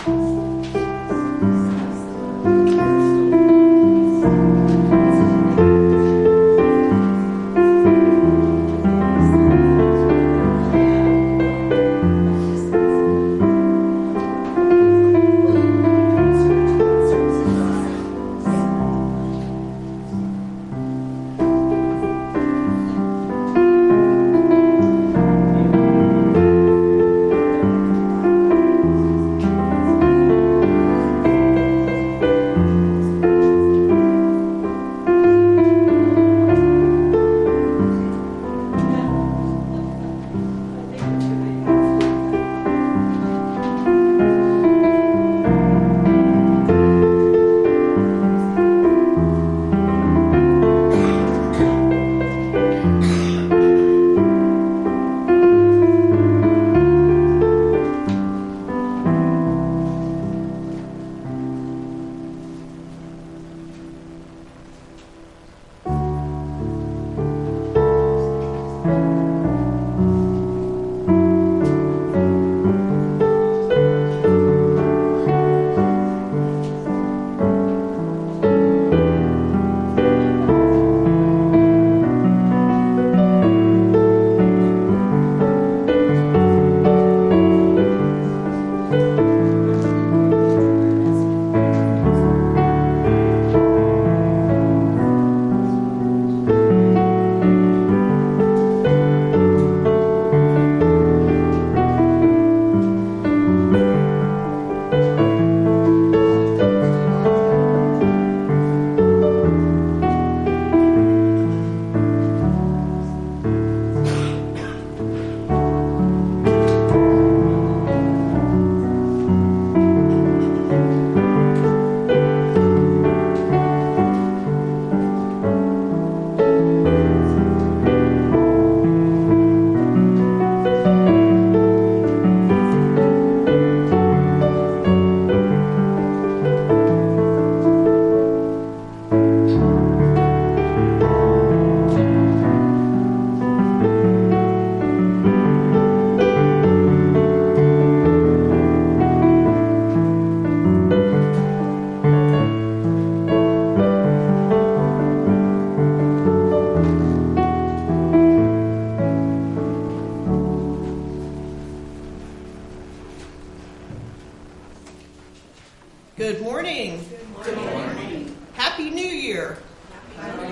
Good morning. Good morning. Happy New Year. Happy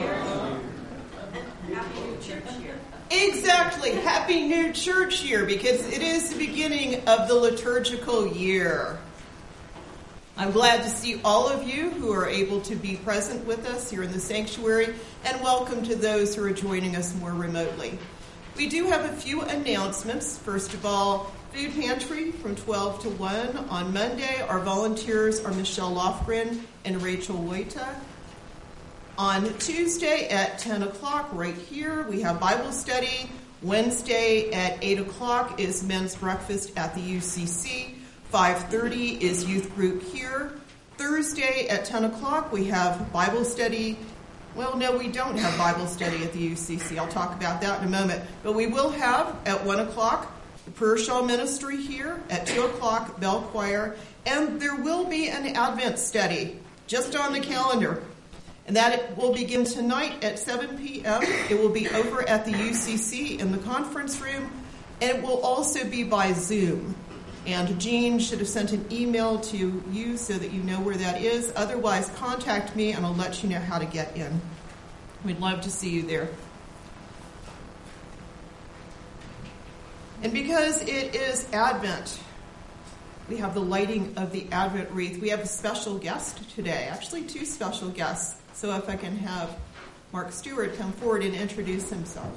New Church Year. Exactly. Happy New Church Year, because it is the beginning of the liturgical year. I'm glad to see all of you who are able to be present with us here in the sanctuary, and welcome to those who are joining us more remotely. We do have a few announcements. First of all, food pantry from 12 to 1 on Monday. Our volunteers are Michelle Lofgren and Rachel Wojta. On Tuesday at 10 o'clock right here, we have Bible study. Wednesday at 8 o'clock is men's breakfast at the UCC. 5:30 is youth group here. Thursday at 10 o'clock, we have Bible study. Well, no, we don't have Bible study at the UCC. I'll talk about that in a moment. But we will have at 1 o'clock the Prayer Shawl Ministry here. At 2 o'clock, Bell Choir. And there will be an Advent study just on the calendar. And that will begin tonight at 7 p.m. It will be over at the UCC in the conference room. And it will also be by Zoom. And Jean should have sent an email to you so that you know where that is. Otherwise, contact me and I'll let you know how to get in. We'd love to see you there. And because it is Advent, we have the lighting of the Advent wreath. We have a special guest today, actually two special guests. So if I can have Mark Stewart come forward and introduce himself.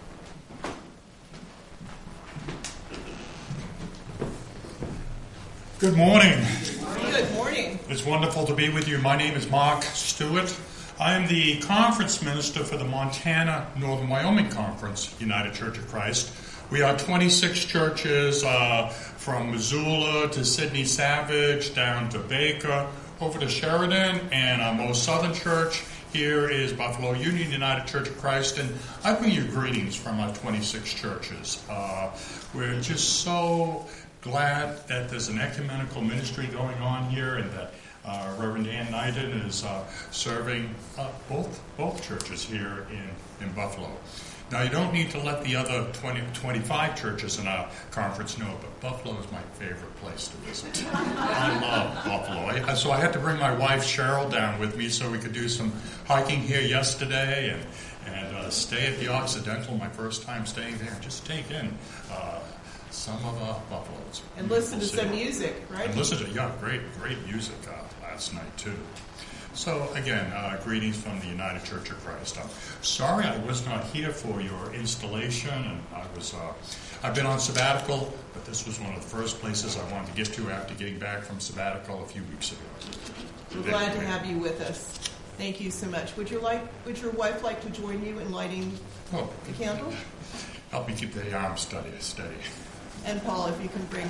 Good morning. Good morning. It's wonderful to be with you. My name is Mark Stewart. I am the conference minister for the Montana Northern Wyoming Conference, United Church of Christ. We are 26 churches from Missoula to Sidney Savage, down to Baker, over to Sheridan, and our most southern church here is Buffalo Union United Church of Christ, and I bring you greetings from our 26 churches. We're just so glad that there's an ecumenical ministry going on here, and that Reverend Ann Knighton is serving both churches here in Buffalo. Now, you don't need to let the other 25 churches in our conference know, but Buffalo is my favorite place to visit. I love Buffalo. So I had to bring my wife Cheryl down with me so we could do some hiking here yesterday and stay at the Occidental, my first time staying there. Just take in some of Buffalo's. And listen to some music, right? And listen to, great music last night, too. So, again, greetings from the United Church of Christ. Sorry I was not here for your installation, and I've been on sabbatical, but this was one of the first places I wanted to get to after getting back from sabbatical a few weeks ago. We're glad to have you with us. Thank you so much. Would your wife like to join you in lighting the candle? Help me keep the arms steady. And Paul, if you can bring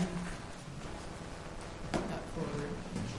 that forward.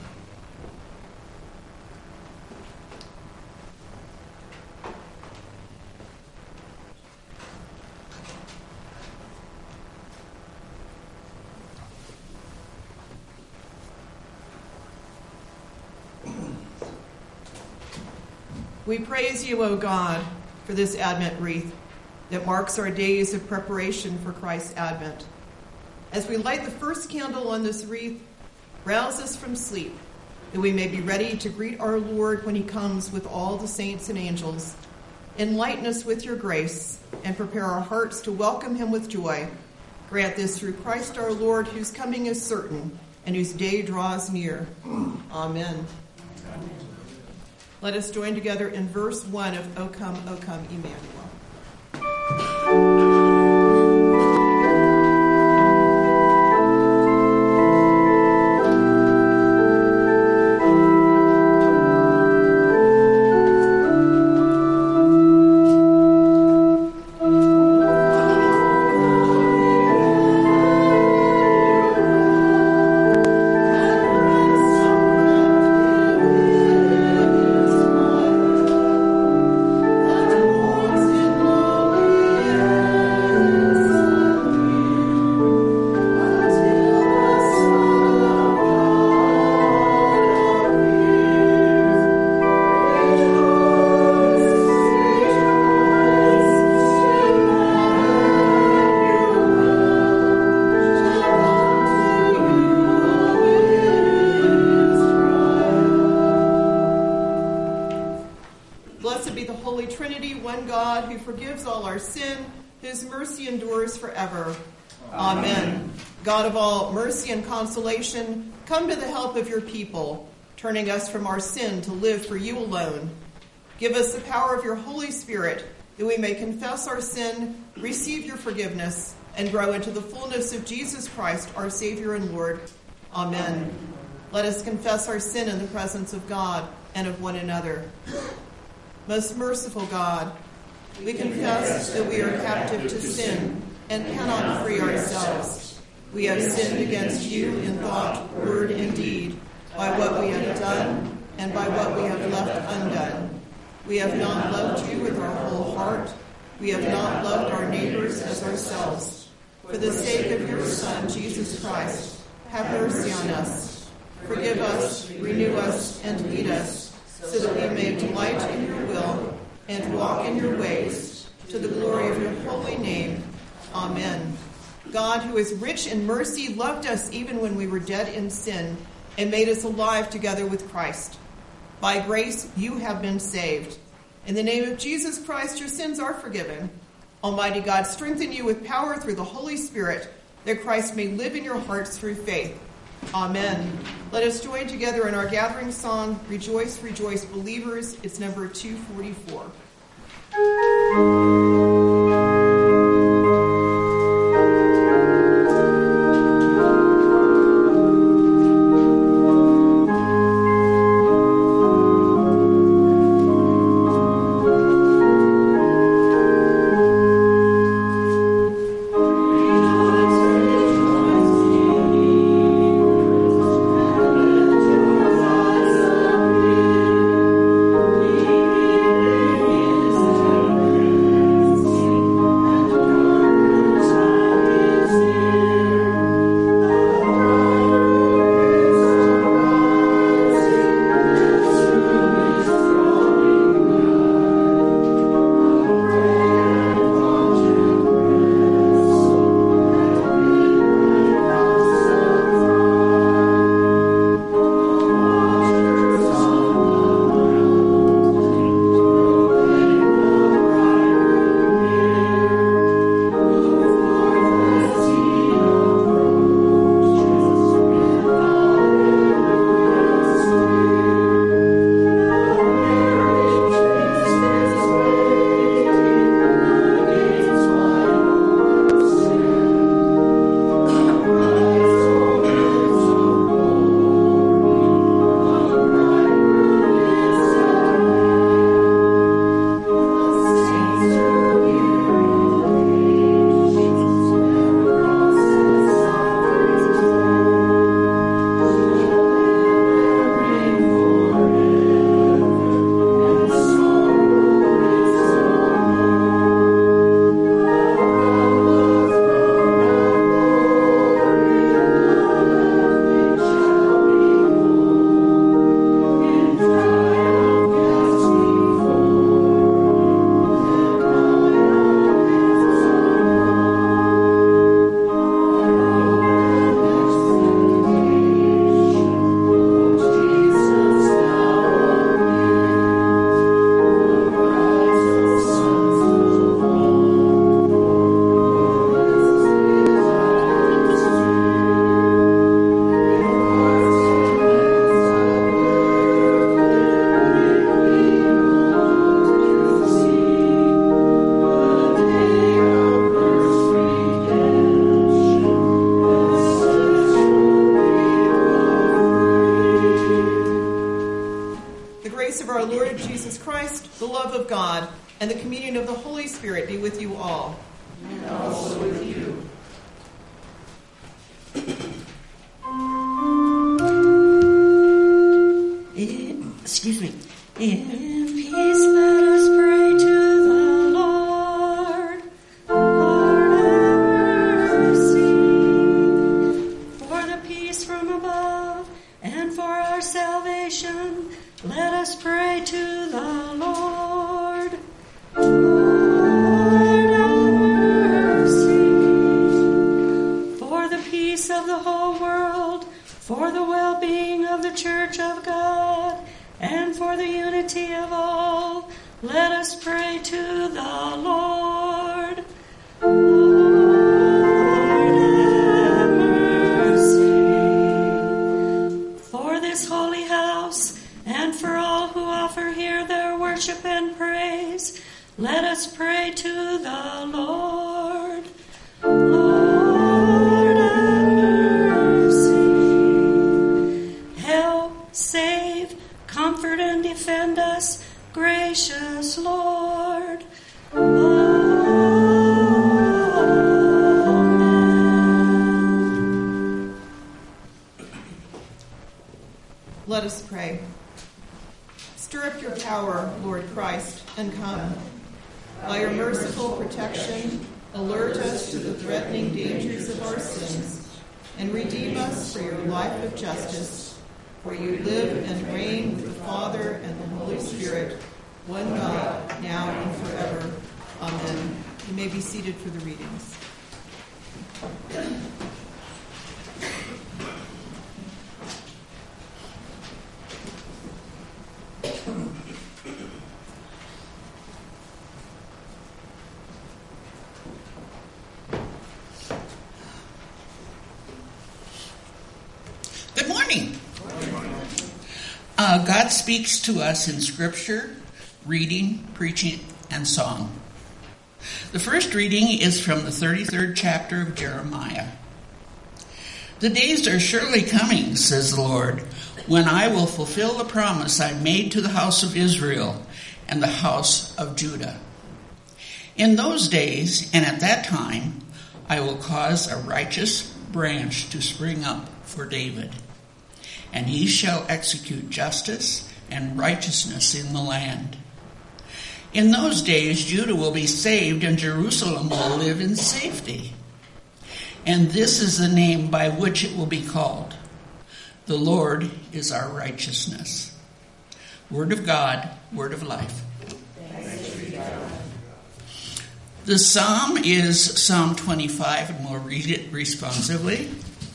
We praise you, O God, for this Advent wreath that marks our days of preparation for Christ's Advent. As we light the first candle on this wreath, rouse us from sleep, that we may be ready to greet our Lord when he comes with all the saints and angels. Enlighten us with your grace and prepare our hearts to welcome him with joy. Grant this through Christ our Lord, whose coming is certain and whose day draws near. Amen. Let us join together in verse 1 of O Come, Emmanuel. God of all mercy and consolation, come to the help of your people, turning us from our sin to live for you alone. Give us the power of your Holy Spirit, that we may confess our sin, receive your forgiveness, and grow into the fullness of Jesus Christ, our Savior and Lord. Amen. Let us confess our sin in the presence of God and of one another. Most merciful God, we confess that we are captive to sin and cannot free ourselves. We have sinned against you in thought, word, and deed, by what we have done and by what we have left undone. We have not loved you with our whole heart. We have not loved our neighbors as ourselves. For the sake of your Son, Jesus Christ, have mercy on us. Forgive us, renew us, and lead us, so that we may delight in your will and walk in your ways, to the glory of your holy name. Amen. God, who is rich in mercy, loved us even when we were dead in sin and made us alive together with Christ. By grace, you have been saved. In the name of Jesus Christ, your sins are forgiven. Almighty God, strengthen you with power through the Holy Spirit, that Christ may live in your hearts through faith. Amen. Let us join together in our gathering song, Rejoice, Rejoice, Believers. It's number 244. the love of God, and the communion of the Holy Spirit be with you all. And also with you. Excuse me. In peace let us pray to the Lord. Lord have mercy. For the peace from above and for our salvation, let us pray to the Lord. Lord have mercy. For the peace of the whole world, for the well-being of the Church of God, and for the unity of all, let us pray to the Lord. Lord have mercy. For this holy house, and for all who offer here their worship and praise, let us pray to the Lord. Lord have mercy. Help, save, comfort and defend us, gracious Lord. Amen. Let us pray. Stir up your power, Lord Christ, and come. By your merciful protection, alert us to the threatening dangers of our sins, and redeem us for your life of justice. For you live and reign with the Father and the Holy Spirit, one God, now and forever. Amen. You may be seated for the readings. Good morning. God speaks to us in Scripture, reading, preaching, and song. The first reading is from the 33rd chapter of Jeremiah. The days are surely coming, says the Lord, when I will fulfill the promise I made to the house of Israel and the house of Judah. In those days and at that time, I will cause a righteous branch to spring up for David, and he shall execute justice and righteousness in the land. In those days, Judah will be saved, and Jerusalem will live in safety. And this is the name by which it will be called: the Lord is our righteousness. Word of God, word of life. Thanks be to God. The psalm is Psalm 25, and we'll read it responsively.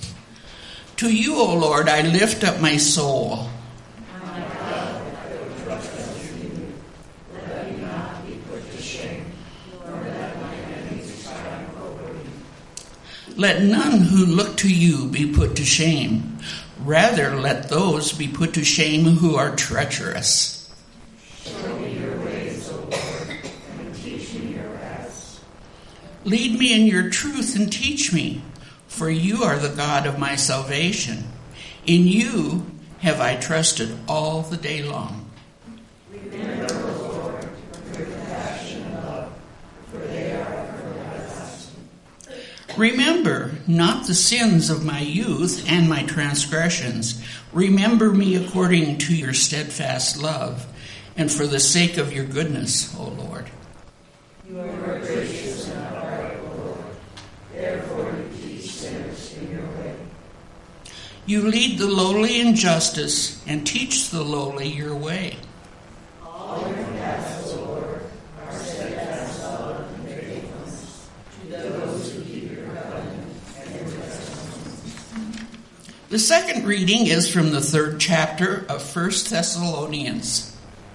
To you, O Lord, I lift up my soul. My God, I will trust in you. Let me not be put to shame, nor let my enemies triumph over me. Let none who look to you be put to shame. Rather, let those be put to shame who are treacherous. Show me your ways, O Lord, and teach me your paths. Lead me in your truth and teach me, for you are the God of my salvation. In you have I trusted all the day long. Remember, O Lord, your compassion and love, for they are everlasting. Remember not the sins of my youth and my transgressions. Remember me according to your steadfast love, and for the sake of your goodness, O Lord. You are gracious and upright, O Lord. Therefore you teach sinners in your way. You lead the lowly in justice and teach the lowly your way. All your paths, O Lord, are steadfast love and faithfulness to those who keep your covenant and your testimonies. The second reading is from the 3rd chapter of 1 Thessalonians.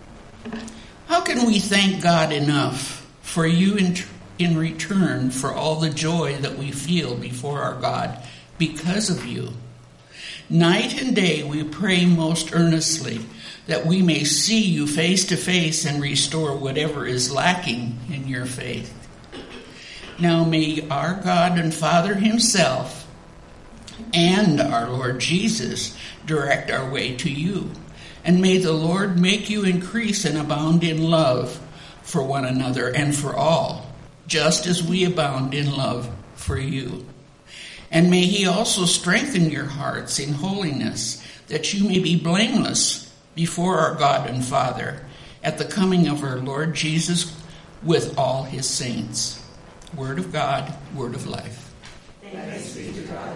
How can we thank God enough for you in return for all the joy that we feel before our God because of you? Night and day we pray most earnestly that we may see you face to face and restore whatever is lacking in your faith. Now may our God and Father himself and our Lord Jesus direct our way to you, And may the Lord make you increase and abound in love for one another and for all, just as we abound in love for you. And may he also strengthen your hearts in holiness, that you may be blameless before our God and Father at the coming of our Lord Jesus with all his saints. Word of God, word of life. Thanks be to God.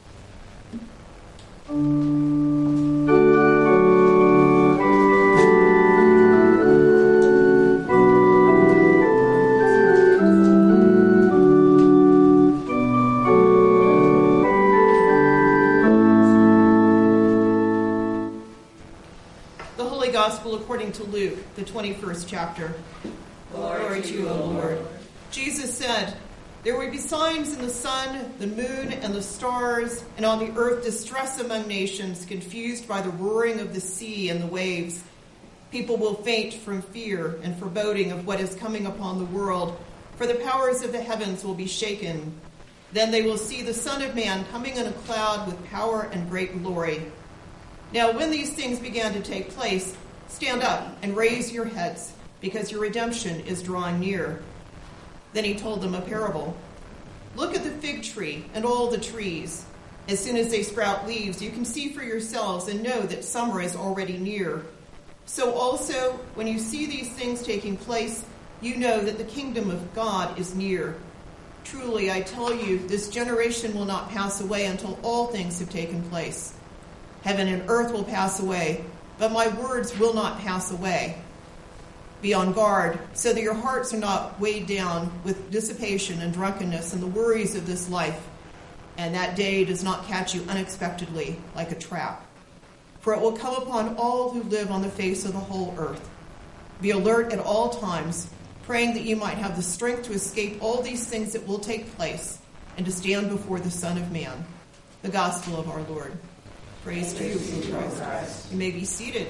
The Holy Gospel according to Luke, the 21st chapter. Glory to you, O Lord. Jesus said, "There will be signs in the sun, the moon, and the stars, and on the earth distress among nations, confused by the roaring of the sea and the waves. People will faint from fear and foreboding of what is coming upon the world, for the powers of the heavens will be shaken. Then they will see the Son of Man coming in a cloud with power and great glory. Now when these things began to take place, stand up and raise your heads, because your redemption is drawing near." Then he told them a parable. "Look at the fig tree and all the trees. As soon as they sprout leaves, you can see for yourselves and know that summer is already near. So also, when you see these things taking place, you know that the kingdom of God is near. Truly, I tell you, this generation will not pass away until all things have taken place. Heaven and earth will pass away, but my words will not pass away. Be on guard, so that your hearts are not weighed down with dissipation and drunkenness and the worries of this life, and that day does not catch you unexpectedly like a trap. For it will come upon all who live on the face of the whole earth. Be alert at all times, praying that you might have the strength to escape all these things that will take place and to stand before the Son of Man." The Gospel of our Lord. Praise to you, Christ. You may be seated.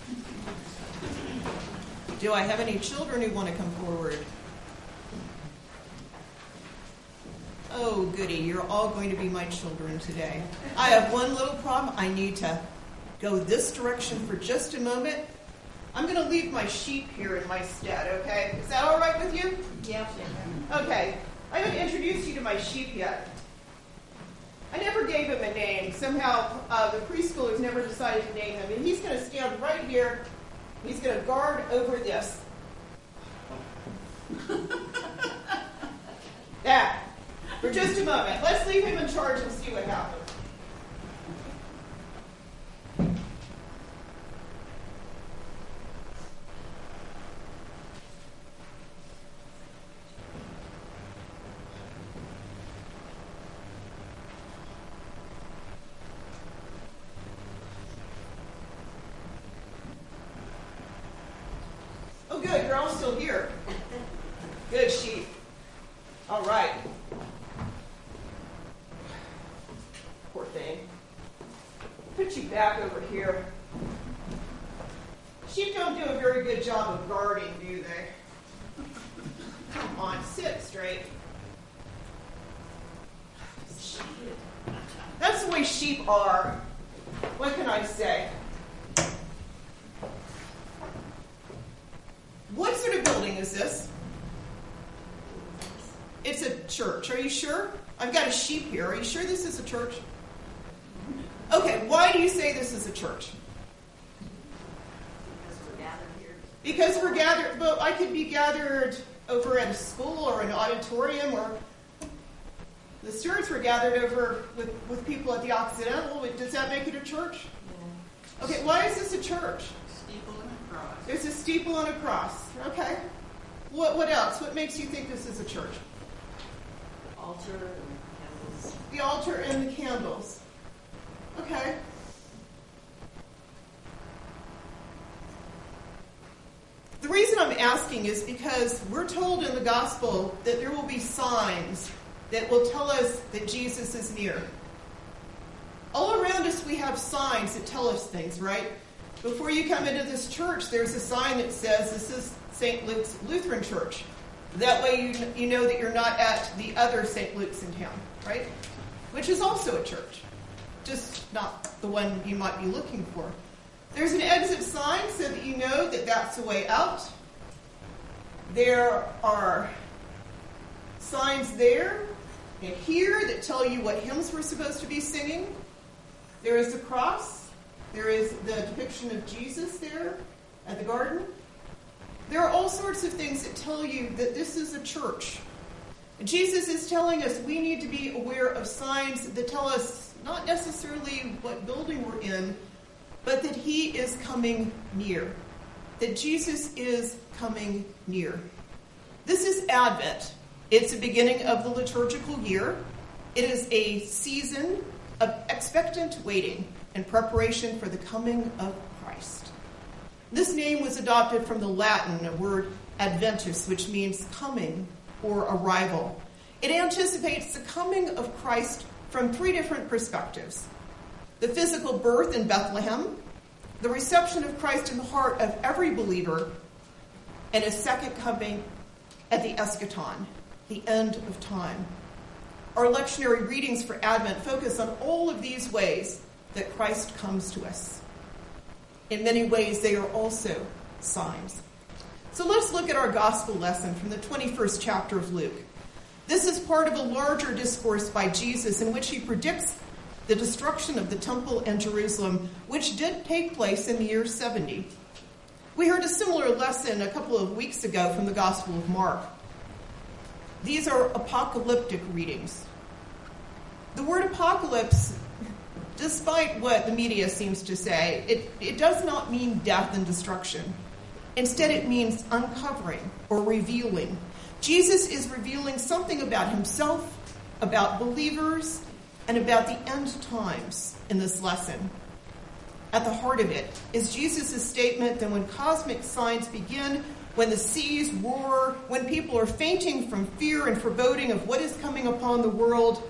Do I have any children who want to come forward? Oh, goody, you're all going to be my children today. I have one little problem. I need to go this direction for just a moment. I'm going to leave my sheep here in my stead, okay? Is that all right with you? Yeah. Okay. I haven't introduced you to my sheep yet. I never gave him a name. Somehow the preschoolers never decided to name him. And he's going to stand right here. He's going to guard over this. That. For just a moment. Let's leave him in charge and see what happens. Oh, good. You're all still here. Good sheep. All right. Poor thing. Put you back over here. Sheep don't do a very good job of guarding, do they? Come on, sit straight. That's the way sheep are. What can I say? What sort of building is this? It's a church. Are you sure? I've got a sheep here. Are you sure this is a church? Okay, why do you say this is a church? Because we're gathered here. Because we're gathered, but I could be gathered over at a school or an auditorium, or the students were gathered over with people at the Occidental. Does that make it a church? Yeah. Okay, why is this a church? Steeple and a cross. There's a steeple and a cross. Okay. What else? What makes you think this is a church? Altar and candles. The altar and the candles. Okay. The reason I'm asking is because we're told in the gospel that there will be signs that will tell us that Jesus is near. All around us we have signs that tell us things, right? Before you come into this church, there's a sign that says this is St. Luke's Lutheran Church. That way you know that you're not at the other St. Luke's in town, right? Which is also a church, just not the one you might be looking for. There's an exit sign so that you know that that's the way out. There are signs there and here that tell you what hymns we're supposed to be singing. There is the cross. There is the depiction of Jesus there at the garden. There are all sorts of things that tell you that this is a church. Jesus is telling us we need to be aware of signs that tell us not necessarily what building we're in, but that he is coming near. That Jesus is coming near. This is Advent. It's the beginning of the liturgical year. It is a season of expectant waiting and preparation for the coming of Christ. This name was adopted from the Latin word adventus, which means coming or arrival. It anticipates the coming of Christ from three different perspectives. The physical birth in Bethlehem, the reception of Christ in the heart of every believer, and a second coming at the eschaton, the end of time. Our lectionary readings for Advent focus on all of these ways that Christ comes to us. In many ways, they are also signs. So let's look at our gospel lesson from the 21st chapter of Luke. This is part of a larger discourse by Jesus in which he predicts the destruction of the temple in Jerusalem, which did take place in the year 70. We heard a similar lesson a couple of weeks ago from the Gospel of Mark. These are apocalyptic readings. The word apocalypse, despite what the media seems to say, it does not mean death and destruction. Instead, it means uncovering or revealing. Jesus is revealing something about himself, about believers, and about the end times in this lesson. At the heart of it is Jesus' statement that when cosmic signs begin, when the seas roar, when people are fainting from fear and foreboding of what is coming upon the world,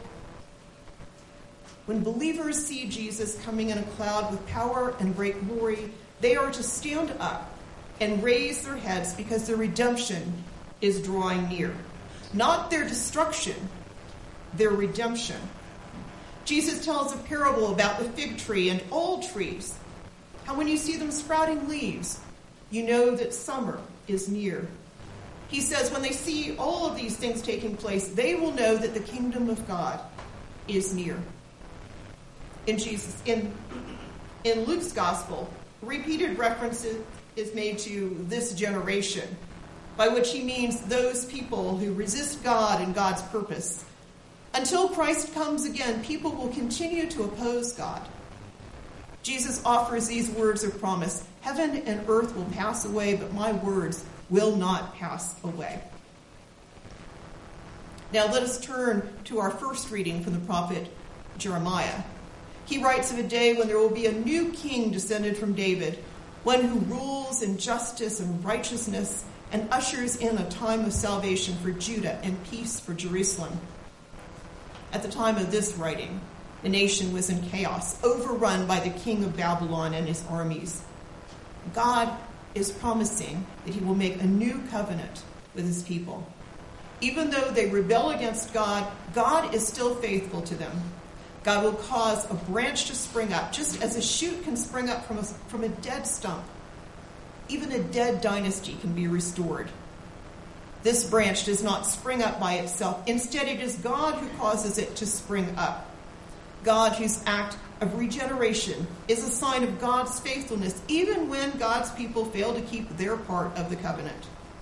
when believers see Jesus coming in a cloud with power and great glory, they are to stand up and raise their heads because their redemption is drawing near. Not their destruction, their redemption. Jesus tells a parable about the fig tree and all trees. How when you see them sprouting leaves, you know that summer is near. He says when they see all of these things taking place, they will know that the kingdom of God is near. In Luke's gospel, repeated references is made to this generation, by which he means those people who resist God and God's purpose. Until Christ comes again, people will continue to oppose God. Jesus offers these words of promise. Heaven and earth will pass away, but my words will not pass away. Now let us turn to our first reading from the prophet Jeremiah. He writes of a day when there will be a new king descended from David, one who rules in justice and righteousness and ushers in a time of salvation for Judah and peace for Jerusalem. At the time of this writing, the nation was in chaos, overrun by the king of Babylon and his armies. God is promising that he will make a new covenant with his people. Even though they rebel against God, God is still faithful to them. God will cause a branch to spring up, just as a shoot can spring up from a dead stump. Even a dead dynasty can be restored. This branch does not spring up by itself. Instead, it is God who causes it to spring up. God, whose act of regeneration is a sign of God's faithfulness, even when God's people fail to keep their part of the covenant.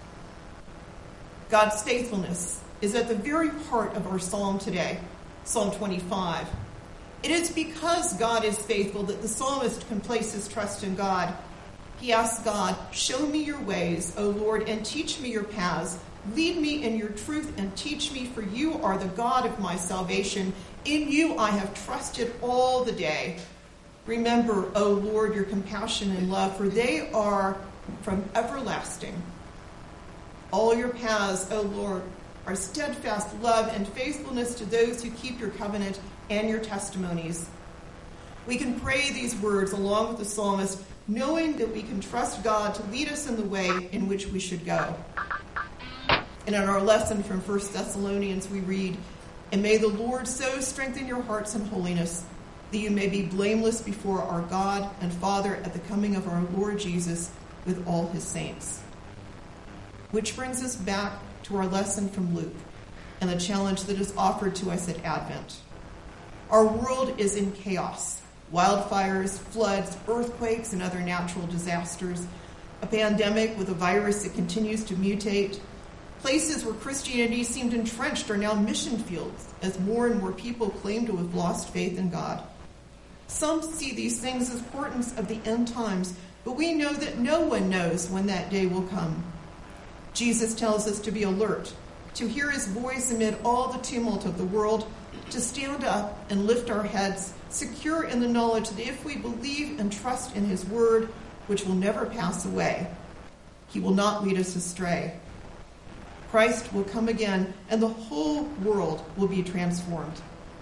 God's faithfulness is at the very heart of our psalm today, Psalm 25. It is because God is faithful that the psalmist can place his trust in God. He asks God, show me your ways, O Lord, and teach me your paths. Lead me in your truth and teach me, for you are the God of my salvation. In you I have trusted all the day. Remember, O Lord, your compassion and love, for they are from everlasting. All your paths, O Lord, are steadfast love and faithfulness to those who keep your covenant and your testimonies. We can pray these words along with the psalmist, knowing that we can trust God to lead us in the way in which we should go. And in our lesson from 1 Thessalonians, we read, and may the Lord so strengthen your hearts in holiness that you may be blameless before our God and Father at the coming of our Lord Jesus with all his saints. Which brings us back to our lesson from Luke and the challenge that is offered to us at Advent. Our world is in chaos. Wildfires, floods, earthquakes, and other natural disasters, a pandemic with a virus that continues to mutate. Places where Christianity seemed entrenched are now mission fields as more and more people claim to have lost faith in God. Some see these things as portents of the end times, but we know that no one knows when that day will come. Jesus tells us to be alert, to hear his voice amid all the tumult of the world, to stand up and lift our heads, secure in the knowledge that if we believe and trust in his word, which will never pass away, he will not lead us astray. Christ will come again, and the whole world will be transformed.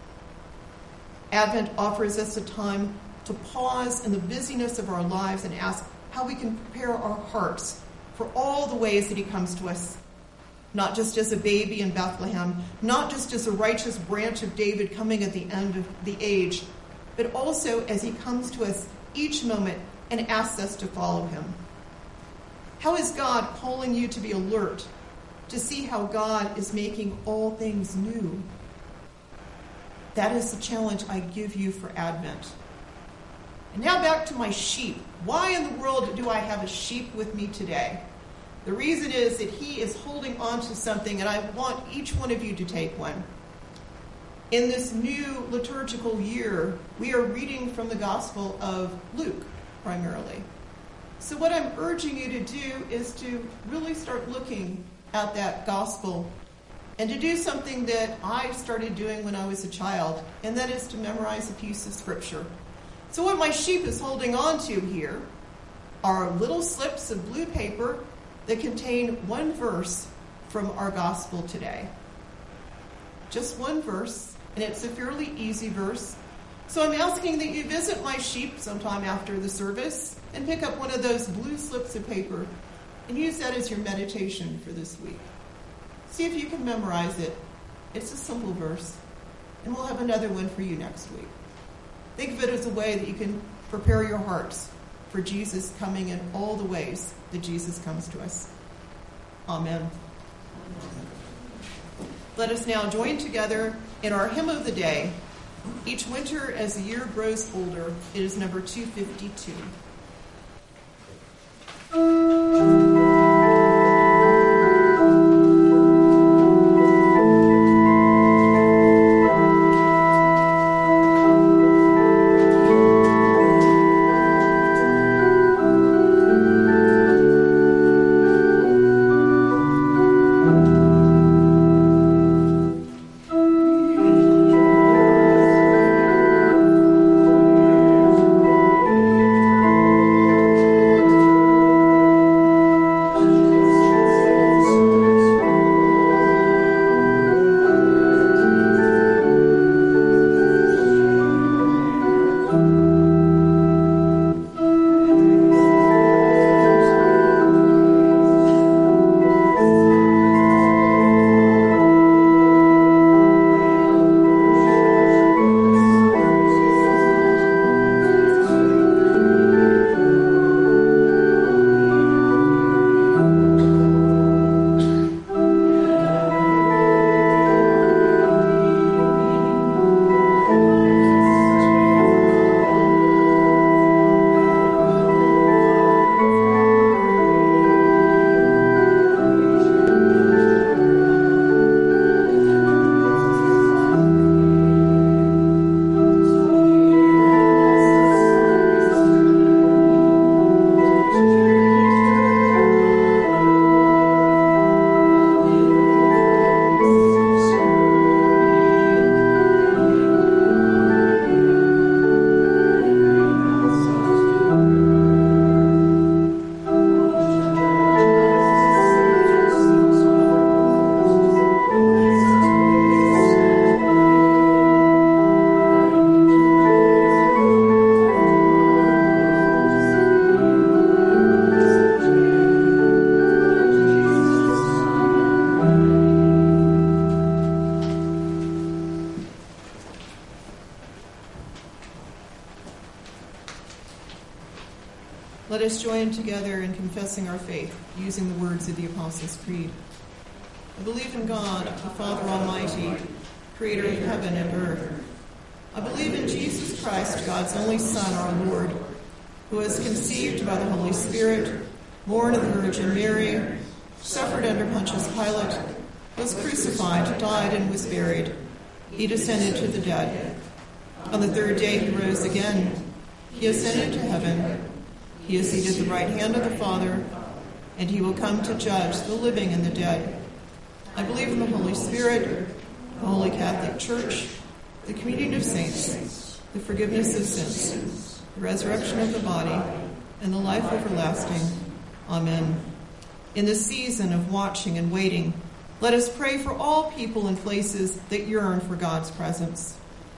Advent offers us a time to pause in the busyness of our lives and ask how we can prepare our hearts for all the ways that he comes to us, not just as a baby in Bethlehem, not just as a righteous branch of David coming at the end of the age, but also as he comes to us each moment and asks us to follow him. How is God calling you to be alert, to see how God is making all things new? That is the challenge I give you for Advent. And now back to my sheep. Why in the world do I have a sheep with me today? The reason is that he is holding on to something, and I want each one of you to take one. In this new liturgical year, we are reading from the Gospel of Luke, primarily. So what I'm urging you to do is to really start looking at that Gospel and to do something that I started doing when I was a child, and that is to memorize a piece of Scripture. So what my sheep is holding on to here are little slips of blue paper that contain one verse from our Gospel today. Just one verse, and it's a fairly easy verse. So I'm asking that you visit my sheep sometime after the service and pick up one of those blue slips of paper and use that as your meditation for this week. See if you can memorize it. It's a simple verse, and we'll have another one for you next week. Think of it as a way that you can prepare your hearts for Jesus coming in all the ways that Jesus comes to us. Amen. Let us now join together in our hymn of the day. Each winter as the year grows older, it is number 252. Let us join together in confessing our faith, using the words of the Apostles' Creed. I believe in God, the Father Almighty, creator of heaven and earth. I believe in Jesus Christ, God's only Son, our Lord, who was conceived by the Holy Spirit, born of the Virgin Mary, suffered under Pontius Pilate, was crucified, died, and was buried. He descended to the dead. On the third day he rose again. He ascended to heaven. He is seated at the right hand of the Father, and he will come to judge the living and the dead. I believe in the Holy Spirit, the Holy Catholic Church, the communion of saints, the forgiveness of sins, the resurrection of the body, and the life everlasting. Amen. In this season of watching and waiting, let us pray for all people and places that yearn for God's presence.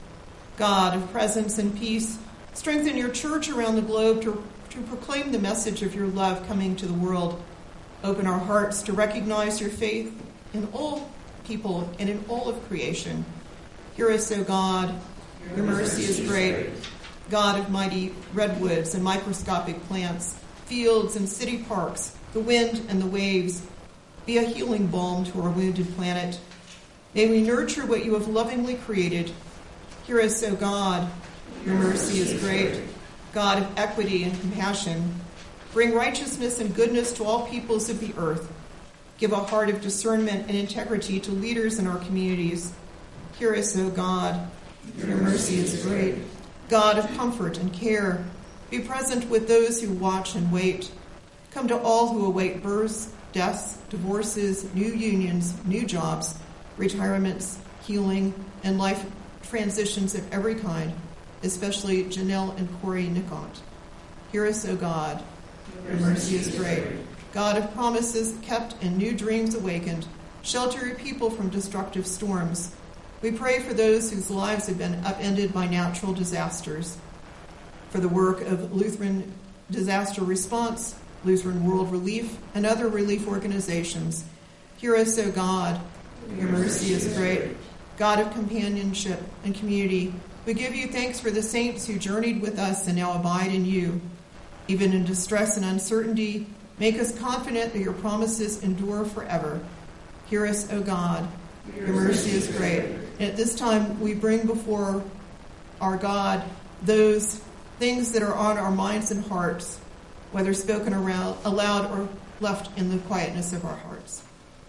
God of presence and peace, strengthen your church around the globe to proclaim the message of your love coming to the world. Open our hearts to recognize your faith in all people and in all of creation. Hear us, O God. Your mercy is great. God of mighty redwoods and microscopic plants, fields and city parks, the wind and the waves, be a healing balm to our wounded planet. May we nurture what you have lovingly created. Hear us, O God. Your mercy is great. God of equity and compassion, bring righteousness and goodness to all peoples of the earth. Give a heart of discernment and integrity to leaders in our communities. Hear us, O God. Your mercy is great. God of comfort and care, be present with those who watch and wait. Come to all who await births, deaths, divorces, new unions, new jobs, retirements, healing, and life transitions of every kind, especially Janelle and Corey Nicot. Hear us, O God. Your mercy is great. God of promises kept and new dreams awakened, shelter your people from destructive storms. We pray for those whose lives have been upended by natural disasters, for the work of Lutheran Disaster Response, Lutheran World Relief, and other relief organizations. Hear us, O God. Your mercy is great. God of companionship and community, we give you thanks for the saints who journeyed with us and now abide in you. Even in distress and uncertainty, make us confident that your promises endure forever. Hear us, O God. Your mercy is great. And at this time, we bring before our God those things that are on our minds and hearts, whether spoken aloud or left in the quietness of our hearts.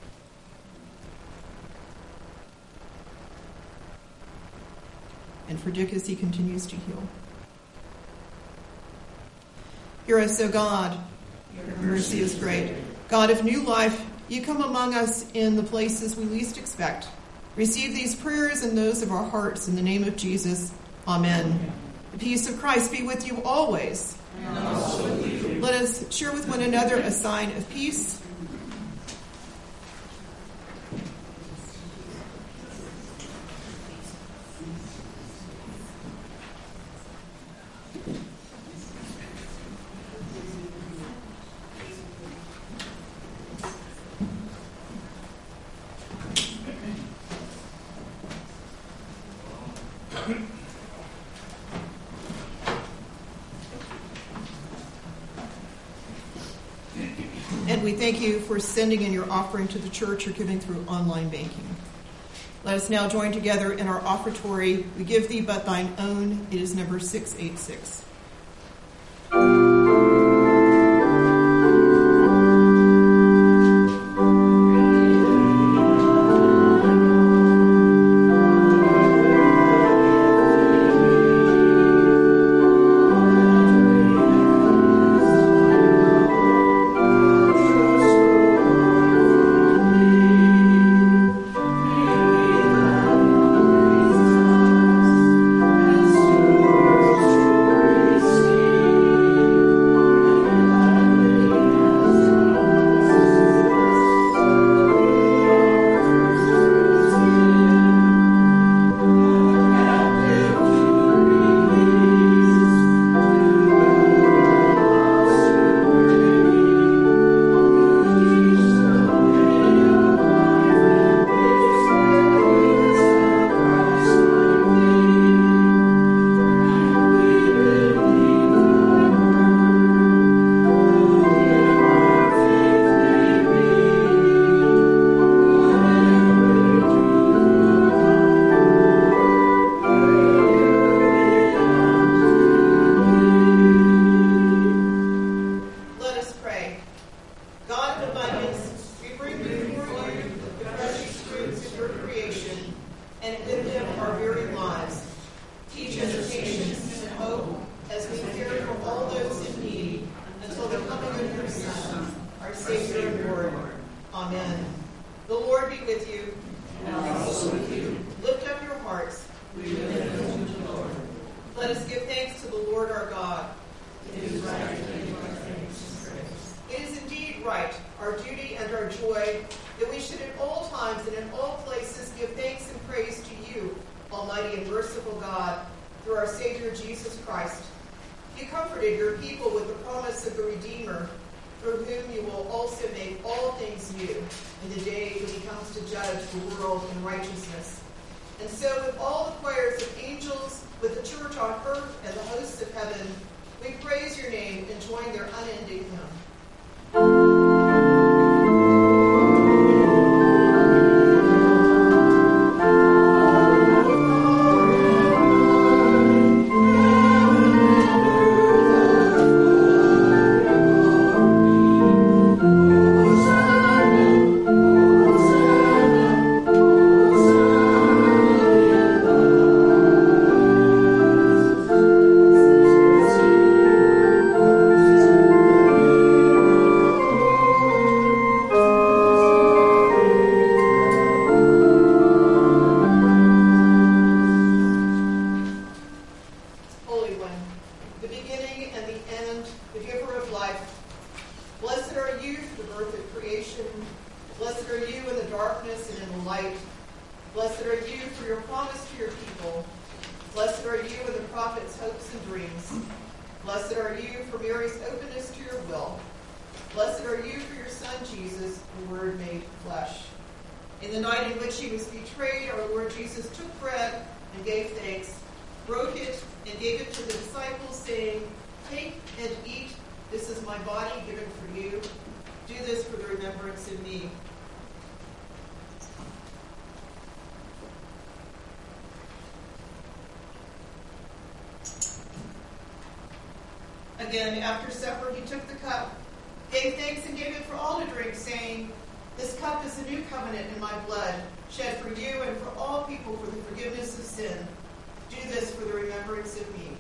And for Dick as he continues to heal. Hear us, O God. Your mercy is great. God of new life, you come among us in the places we least expect. Receive these prayers and those of our hearts in the name of Jesus. Amen. The peace of Christ be with you always. And also with you. Let us share with one another a sign of peace. And we thank you for sending in your offering to the church or giving through online banking. Let us now join together in our offertory. We give thee but thine own. It is number 686. Thank you. our duty, and our joy, that we should at all times and in all places give thanks and praise to you, Almighty and merciful God, through our Savior Jesus Christ. You comforted your people with the promise of the Redeemer, through whom you will also make all things new in the day when he comes to judge the world in righteousness. And so with all the choirs of angels, with the church on earth and the hosts of heaven, we praise your name and join their unending hymn. Again, after supper, he took the cup, gave thanks, and gave it for all to drink, saying, "This cup is the new covenant in my blood, shed for you and for all people for the forgiveness of sin. Do this for the remembrance of me."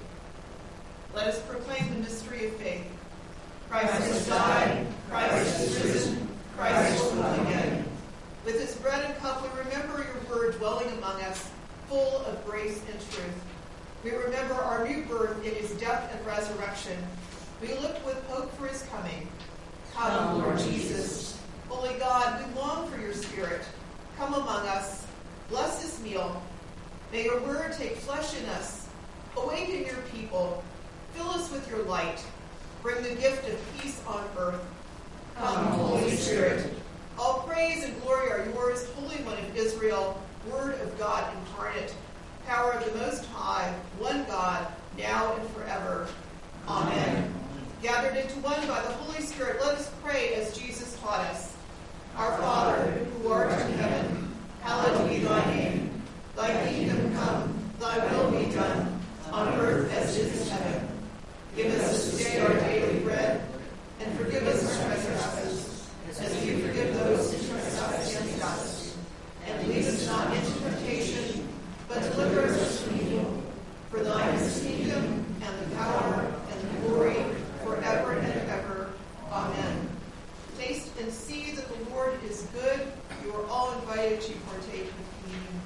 Let us proclaim the mystery of faith. Christ has died, Christ is risen, Christ will come again. With his bread and cup, we remember your word dwelling among us, full of grace and truth. We remember our new birth in his death and resurrection. We look with hope for his coming. Come, Lord Jesus. Holy God, we long for your Spirit. Come among us. Bless this meal. May your word take flesh in us. Awaken your people. Fill us with your light. Bring the gift of peace on earth. Come, Holy Spirit. All praise and glory are yours, Holy One of Israel, Word of God incarnate, power of the Most High, one God, now and forever. Amen. Gathered into one by the Holy Spirit, let us pray as Jesus taught us. Our Father, who art in heaven, hallowed be thy name. Thy kingdom come, thy will be done, on earth as it is in heaven. Give us this day our daily bread, and forgive us our trespasses, as we forgive those who trespass against us. And lead us not into temptation, but deliver us from evil. For thine is the kingdom, and the power, and the glory, forever and ever. Amen. Taste and see that the Lord is good. You are all invited to partake of communion.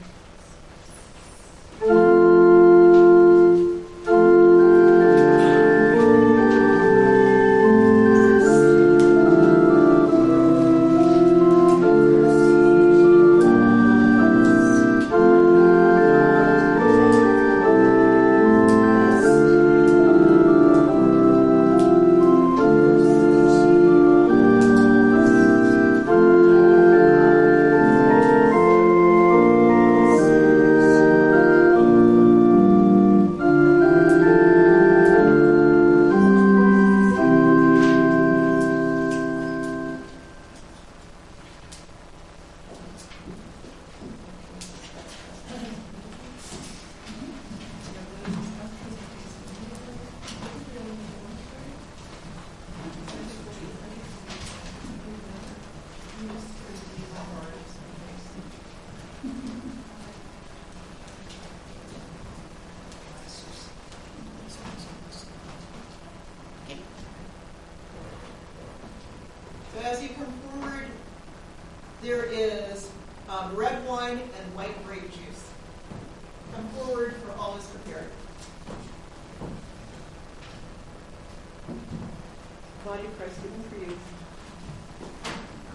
As you come forward, there is red wine and white grape juice. Come forward, for all is prepared. Body of Christ given for you.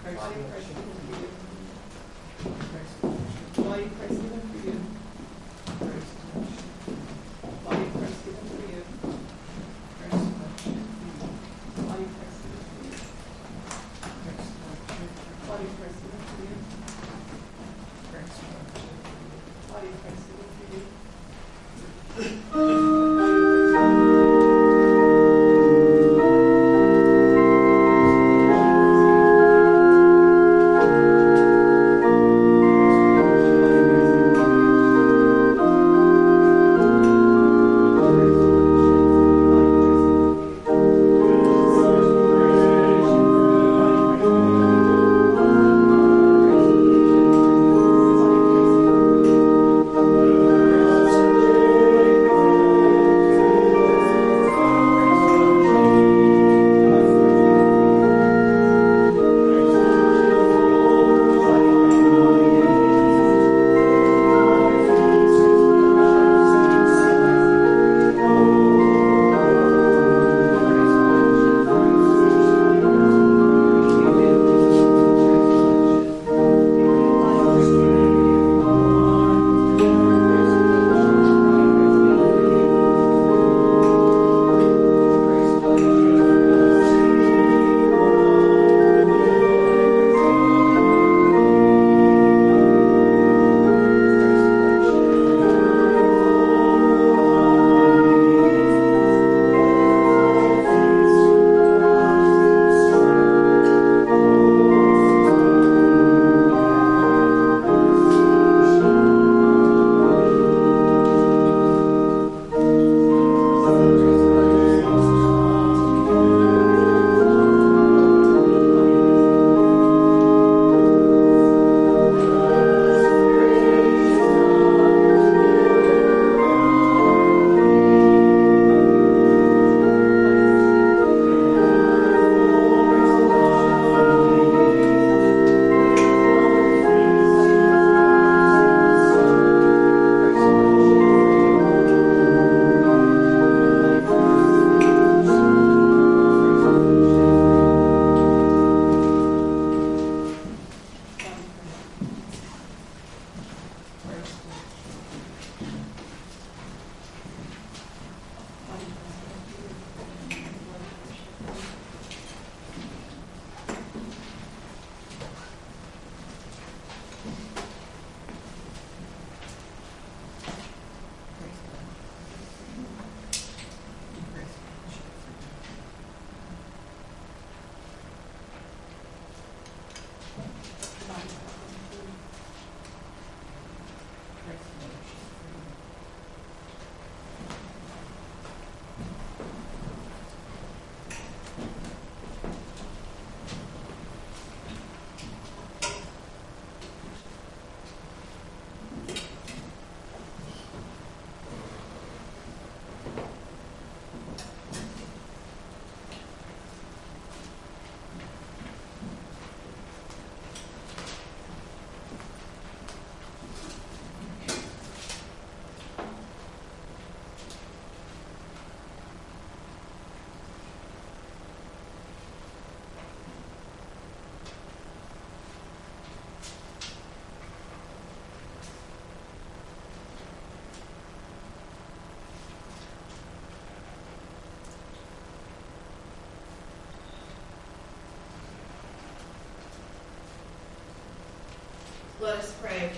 Let us pray.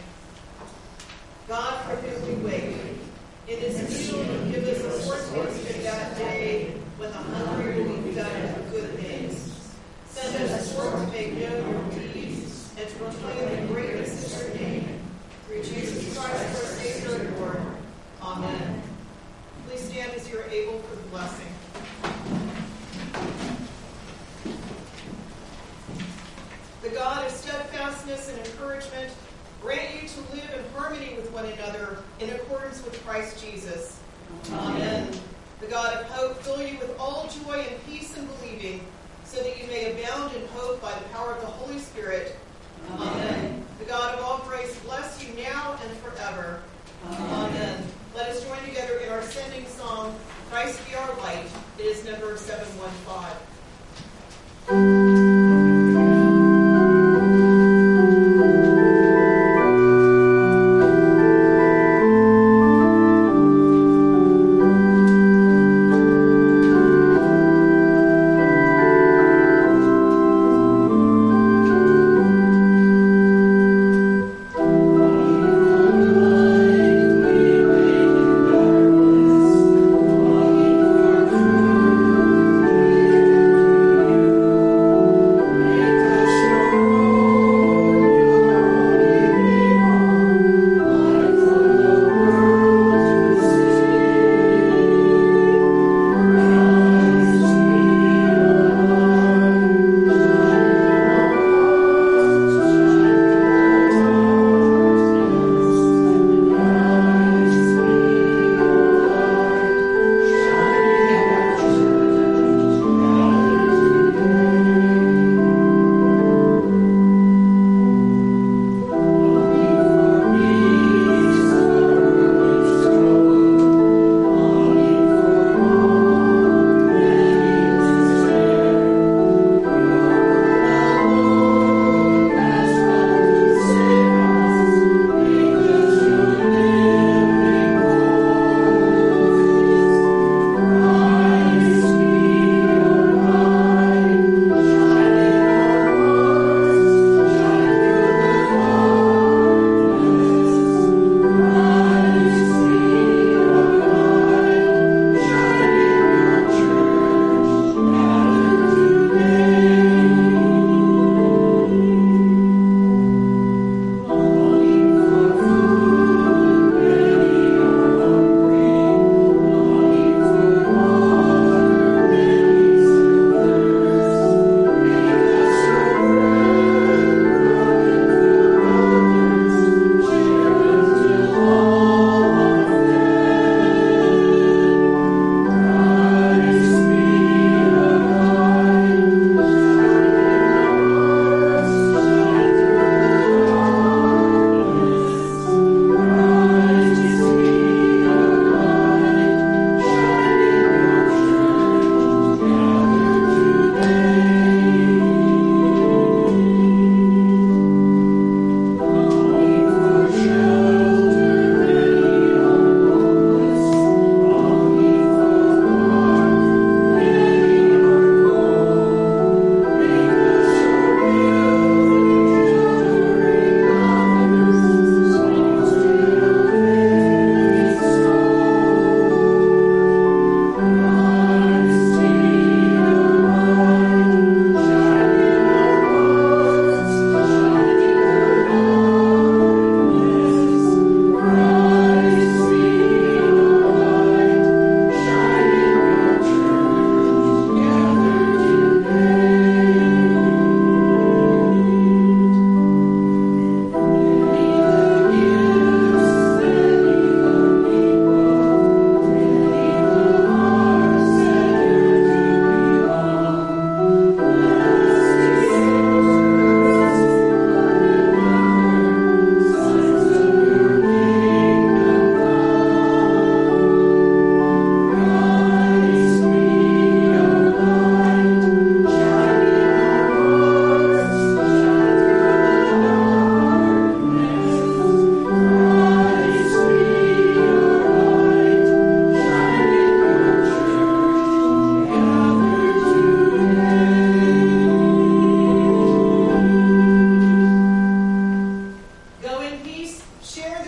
God, for whom we wait, it is you who give us a foretaste of that day when the hungry will be fed with good things. Send us forth to make known your deeds and to proclaim the greatness of your name. Through Jesus Christ, our Savior and Lord. Amen. Please stand as you are able for the blessing. The God of steadfastness and encouragement grant you to live in harmony with one another in accordance with Christ Jesus. Amen. The God of hope fill you with all joy and peace in believing, so that you may abound in hope by the power of the Holy Spirit. Amen. The God of all grace bless you now and forever. Amen. Let us join together in our sending song, Christ Be Our Light. It is number 715.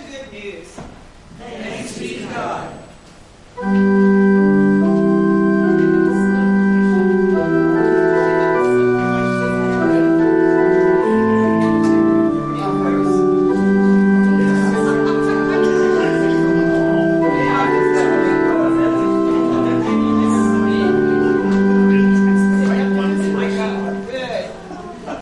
good news. Thanks be to God.